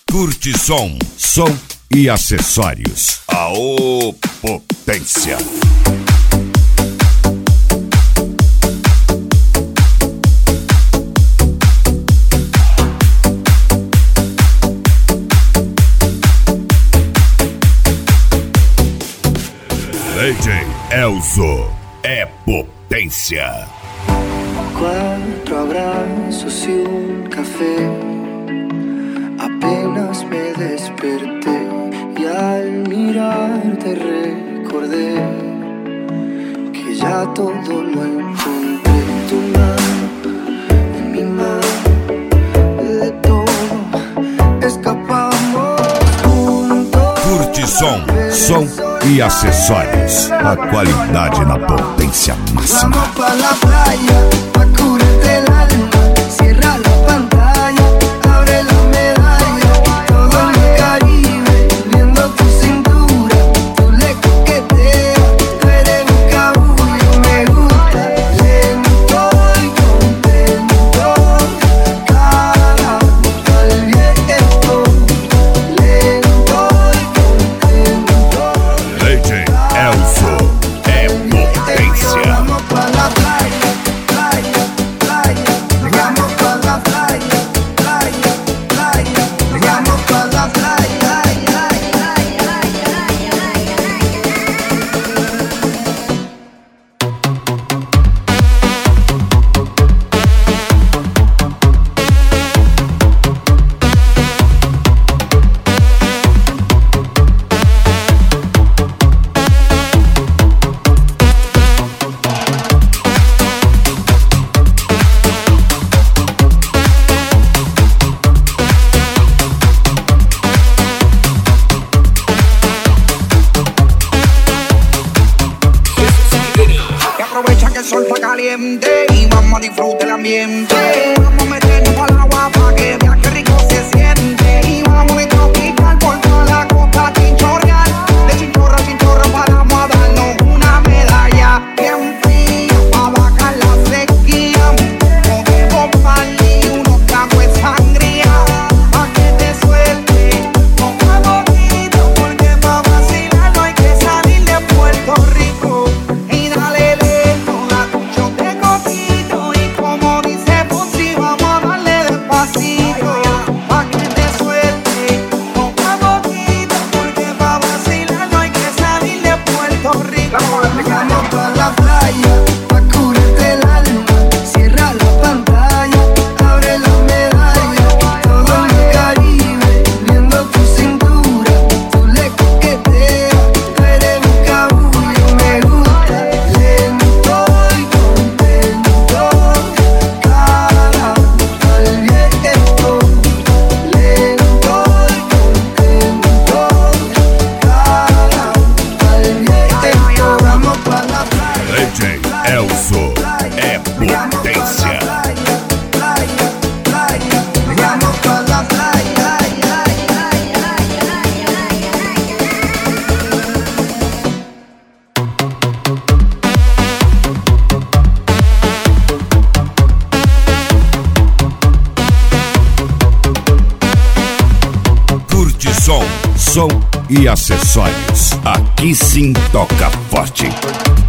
Curte som e acessórios. Aô, potência! DJ Elzo é potência. 4 abrazos y un café. Apenas me desperté y al mirarte recordé que ya todo lo encontré. Tu mano en mi mano, de todo escapamos juntos. Curte som e acessórios. A qualidade na potência máxima. Vamos pa la playa, pa curarte el alma. Cierra la pantalla, abre la medalla. Todo en el Caribe, viendo tu cintura. Tú le coqueteas, tú eres un cabullo. Me gusta lento y contento. Cara al viento, lento y contento. DJ Elzo é potência. Vamos pa la playa, playa, playa. Vamos pa la playa, playa, playa. Vamos pa la playa, Y aprovecha que el sol está caliente y vamos a disfrutar el ambiente. Vamos a meternos al agua pa' que veas qué rico se siente. Y vamos a tropical por toda la costa chinchorreal. De chinchorro a chinchorro paramos a darnos una medalla. Bien fría pa' bajar la sequía. Cogemos pan y unos tragos de sangría. Pa' que te suelte poco a poquito, porque pa' vacilar no hay que salir de Puerto Rico. Y dale lento, date un shot de coquito. Y como dice Fonsi, vamos a darle despacito. Pa' que te suelte poco a poquito, porque pa' vacilar no hay que salir de Puerto Rico. vamos pa la playa, pa curarte el alma. Cierra la pantalla, abre la medalla. Todo en el Caribe, viendo tu cintura. Tú le coqueteas, tú eres un cabullo. Me gusta lento y contento. Cara al viento, lento y contento. Cara al viento. Vamos pa la playa. DJ Elzo é potência. Vamos pa la playa. Curte som e acessórios. Aqui sim toca forte.